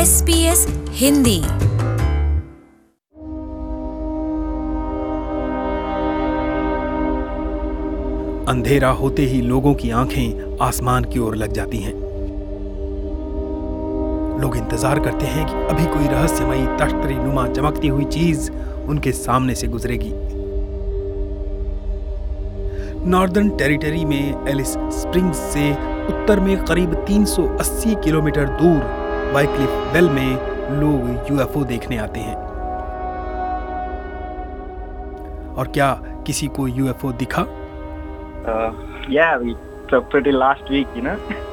SBS Hindi. अंधेरा होते ही लोगों की आंखें आसमान की ओर लग जाती हैं। लोग इंतजार करते हैं कि अभी कोई रहस्यमयी तख्तरी नुमा चमकती हुई चीज उनके सामने से गुजरेगी। नॉर्दर्न टेरिटरी में एलिस स्प्रिंग्स से उत्तर में करीब 380 किलोमीटर दूर वाइक्लिफ वेल में लोग यूएफओ देखने आते हैं। और क्या किसी को यूएफओ दिखा? Yeah, we took pretty last week, you know.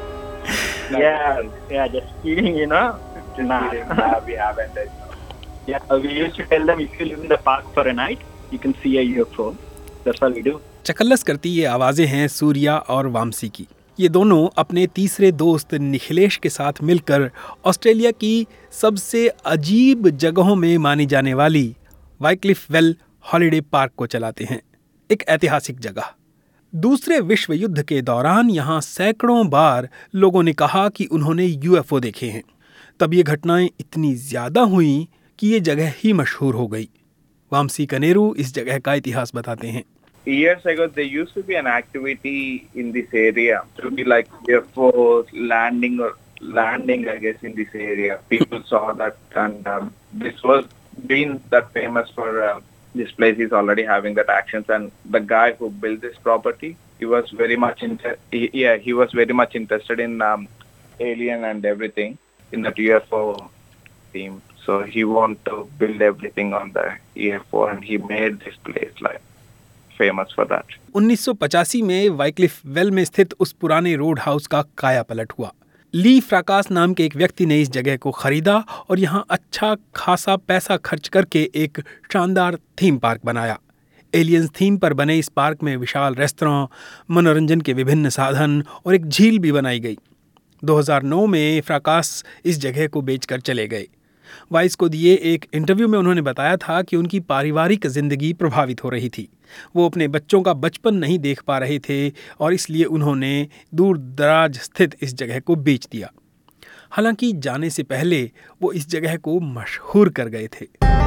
Yeah, just kidding, you know. Nah, we haven't. Yeah, we used to tell them if you live in the park for a night, you can see a UFO. That's all we do. चकल्लस करती ये आवाजें हैं सूर्या और वामसी की। ये दोनों अपने तीसरे दोस्त निखिलेश के साथ मिलकर ऑस्ट्रेलिया की सबसे अजीब जगहों में मानी जाने वाली वाइक्लिफ वेल हॉलिडे पार्क को चलाते हैं। एक ऐतिहासिक जगह। दूसरे विश्व युद्ध के दौरान यहाँ सैकड़ों बार लोगों ने कहा कि उन्होंने यूएफओ देखे हैं। तब ये घटनाएं इतनी ज्यादा हुई कि ये जगह ही मशहूर हो गई। वामसी कनेरू इस जगह का इतिहास बताते हैं। Years ago, there used to be an activity in this area. It would be like UFOs landing, I guess, in this area. People saw that, and this was been that famous for. This place is already having that actions, and the guy who built this property, he was very much he was very much interested in alien and everything in that UFO theme. So he wanted to build everything on the UFO, and he made this place like famous for that. 1985 में Wycliffe well में स्थित उस पुराने road house का काया पलट हुआ। ली फ्राकास नाम के एक व्यक्ति ने इस जगह को खरीदा और यहाँ अच्छा खासा पैसा खर्च करके एक शानदार थीम पार्क बनाया। एलियंस थीम पर बने इस पार्क में विशाल रेस्तरां, मनोरंजन के विभिन्न साधन और एक झील भी बनाई गई। 2009 में फ्राकास इस जगह को बेचकर चले गए। वाइस को दिए एक इंटरव्यू में उन्होंने बताया था कि उनकी पारिवारिक जिंदगी प्रभावित हो रही थी। वो अपने बच्चों का बचपन नहीं देख पा रहे थे और इसलिए उन्होंने दूर दराज स्थित इस जगह को बेच दिया। हालांकि जाने से पहले वो इस जगह को मशहूर कर गए थे।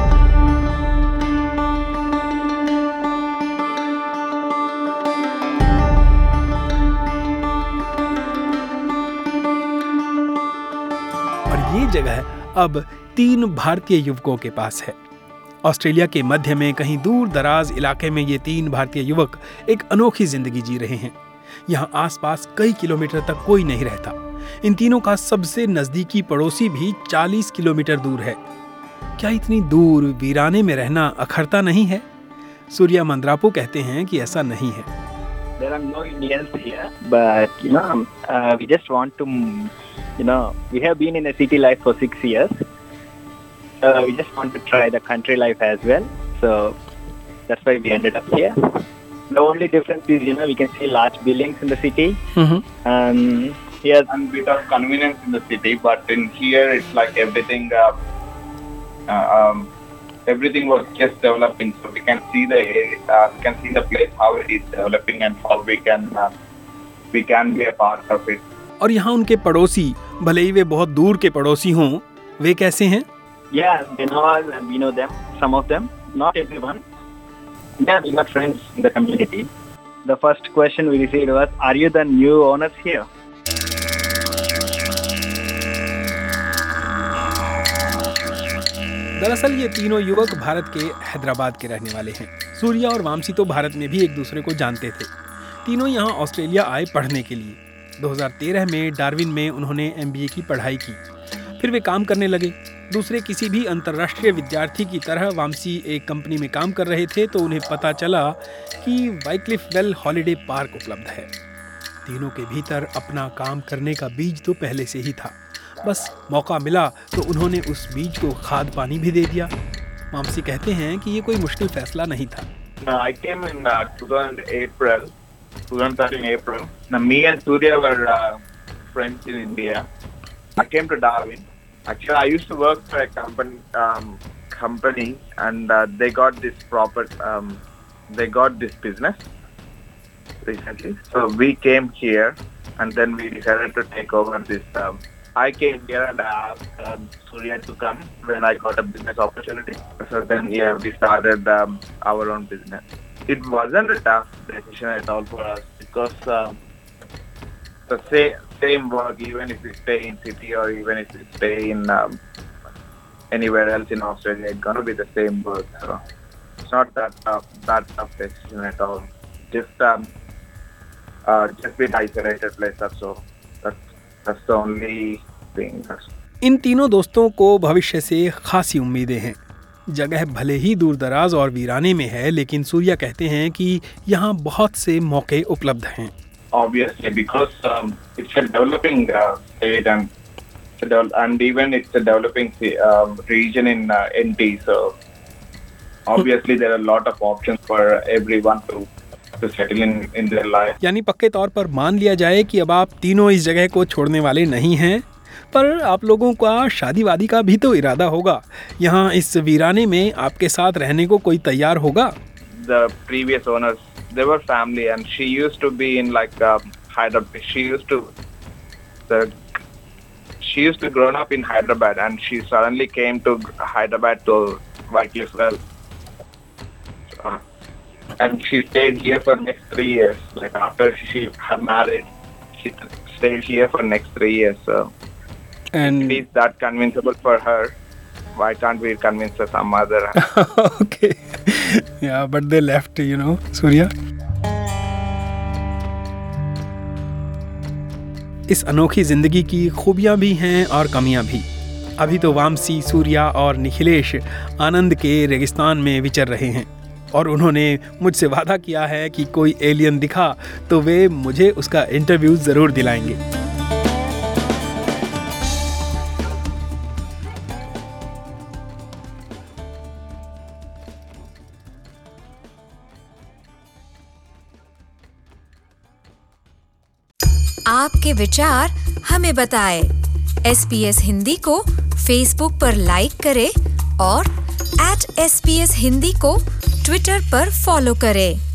और ये जगह अब 3 भारतीय युवकों के पास है। ऑस्ट्रेलिया के मध्य में कहीं दूर दराज इलाके में ये 3 भारतीय युवक एक अनोखी जिंदगी जी रहे हैं। यहाँ आसपास कई किलोमीटर तक कोई नहीं रहता। इन तीनों का सबसे नजदीकी पड़ोसी भी 40 किलोमीटर दूर है। क्या इतनी दूर वीराने में रहना अखरता नहीं है? सूर्या मंद्रापो कहते हैं कि ऐसा नहीं है। There are no Indians here, but we just want to, we have been in a city life for 6 years. We just want to try the country life as well. So that's why we ended up here. The only difference is, we can see large buildings in the city. And here's a bit of convenience in the city, but in here it's like everything. Everything was just developing, so we can see the area, we can see the place how it is developing and how we can be a part of it. और यहाँ उनके पड़ोसी, भले ही वे बहुत दूर के पड़ोसी हों, वे कैसे हैं? Yeah, they know us and we know them. Some of them, not everyone. Yeah, we got friends in the community. The first question we received was, "Are you the new owners here?" दरअसल ये तीनों युवक भारत के हैदराबाद के रहने वाले हैं। सूर्या और वामसी तो भारत में भी एक दूसरे को जानते थे। तीनों यहाँ ऑस्ट्रेलिया आए पढ़ने के लिए। 2013 में डार्विन में उन्होंने MBA की पढ़ाई की। फिर वे काम करने लगे। दूसरे किसी भी अंतर्राष्ट्रीय विद्यार्थी की तरह वामसी एक कंपनी में काम कर रहे थे तो उन्हें पता चला कि वाइक्लिफ वेल हॉलिडे पार्क उपलब्ध है। तीनों के भीतर अपना काम करने का बीज तो पहले से ही था। बस मौका मिला तो उन्होंने उस बीज को खाद पानी भी दे दिया। वामसी कहते हैं कि ये कोई मुश्किल फैसला नहीं था। I came in 2013 April. Now, me and Surya were friends in India. I came to Darwin. Actually, I used to work for a company, and they got this business recently. So we came here, and then we decided to take over this I came here and I asked Surya to come when I got a business opportunity. So then, yeah, we started our own business. It wasn't a tough decision at all for us because the same work, even if we stay in city or even if we stay in anywhere else in Australia, it's gonna be the same work. So it's not that tough decision at all. Just be an isolated place. That's the only thing. इन तीनों दोस्तों को भविष्य से खासी उम्मीदें हैं। जगह भले ही दूर दराज और वीराने में है, लेकिन सूर्या कहते हैं कि यहाँ बहुत से मौके उपलब्ध हैं। Obviously, because it's a developing state and even it's a developing region in NT, so obviously there are a lot of options for everyone to settle in their life. यानी पक्के तौर पर मान लिया जाए कि अब आप तीनों इस जगह को छोड़ने वाले नहीं हैं, पर आप लोगों का शादी वादी का भी तो इरादा होगा। यहाँ इस वीराने में आपके साथ रहने को कोई तैयार होगा? The previous owners, they were family and she used to be in like Hyderabad. She used to grown up in Hyderabad and she suddenly came to Hyderabad to Wycliffe Well. And she stayed here for next 3 years. Like after she had married, she stayed here for next 3 years. So And if it's that convincible for her, why can't we convince her some other? Okay. Yeah, but they left, Surya. इस अनोखी जिंदगी की खूबियां भी हैं और कमियां भी। अभी तो वामसी, सूर्या और निखिलेश आनंद के रेगिस्तान में विचर रहे हैं और उन्होंने मुझसे वादा किया है कि कोई एलियन दिखा तो वे मुझे उसका इंटरव्यू ज़रूर दिलाएंगे। आपके विचार हमें बताएं। SBS हिंदी को फेसबुक पर लाइक करें और @SBS हिंदी को ट्विटर पर फॉलो करें।